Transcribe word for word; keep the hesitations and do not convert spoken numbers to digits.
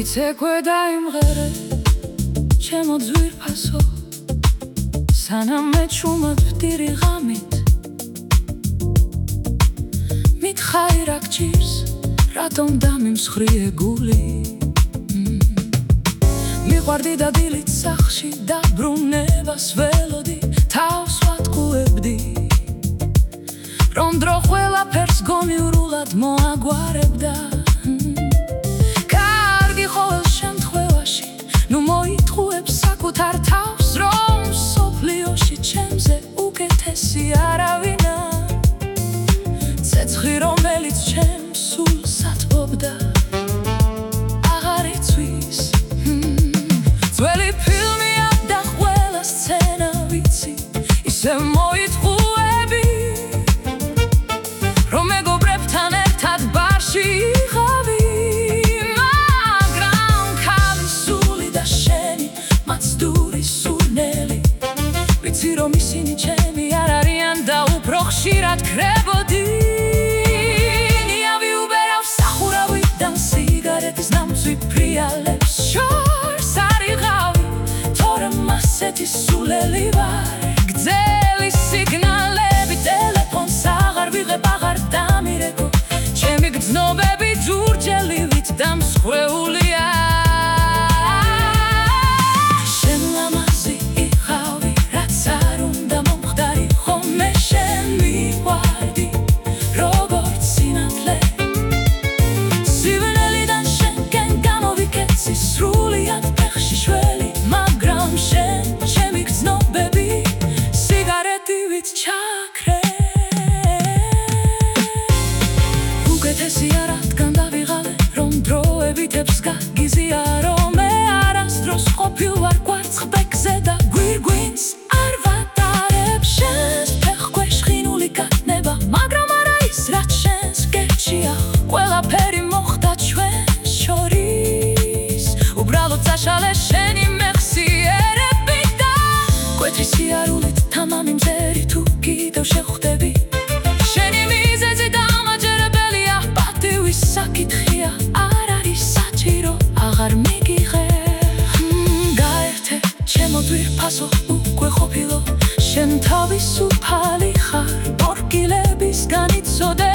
მიცე გვედა იმღერე ჩემო ძვირფასო სანამ მე ჩუმად-ვდირი ღამით მითხარი რა გჭირს რატომ დამიმსხვრიე გული მიყვარდი და დილით სახლში დაბრუნებას ველოდი თავს ვატყუებდი რომ დრო ყველაფერს გონივრულად მოაგვარებდა კარგი ყოველ შემთხვევაში ნუ მოიტყუებს საკუთარ თავს რომ სოფლიოში ჩემზე უკეთესი არავინა ცეცხლი რომელიც ჩემს სულს ატყობდა აღარ იცვის ძველი ფილმია და ყველა სცენა ვიცი ისე მოიტყუები რომ მეგობრებთან ერთად ბარში იყავი მაგრამ ქალი სული და შენი მაცდური სურნელი ვიცი რომ ისინი ჩემი არ არიან და უფრო ხშირად კრებოდი სიგარეტის ნამცვი ფრიალებს შორს არ იღავი თორემ ასეთი სულელი ვარ გძელი სიგნალები ტელეფონს აღარ ვიღებ აღარ დამირეკო ჩემი გრძნობები ჯურჯელივით დამსხვრეულია შენ ლამაზი იყავი რაც არ უნდა მომხდარი ხომ მე შენ მიყვარდი როგორც სინათლე სრულიად ფეხში შველი მაგრამ შენ ჩემი გრძნობები სიგარეტივით ჩაქრე უკეთესია რადგან დავიღალე რომ დროებითებს გაგიზია რომ მე არასდროს ყოფილ ვარ კვარცხლბეკზე და გვირგვინს არ ვატარებ შენს ფეხქვეშ ხინული გატნება მაგრამ არა ის რაც შენს გერჩია ყველაფერი მოხდა ჩვენს შორის უბრალოდ საშალე შენი მეხსიერები და კვეთრი სიარულით თამამი მზერი თუ კიდევ შეხვდები შენი მიზეზი დამაჯერებელია პატივის საკითხია არ არის საჭირო აღარ მიგიღე გაერთე ჩემო ძვირფასო უკვე ყოფილო შენ თავისუფალი ხარ ორგილებისგან იცოდე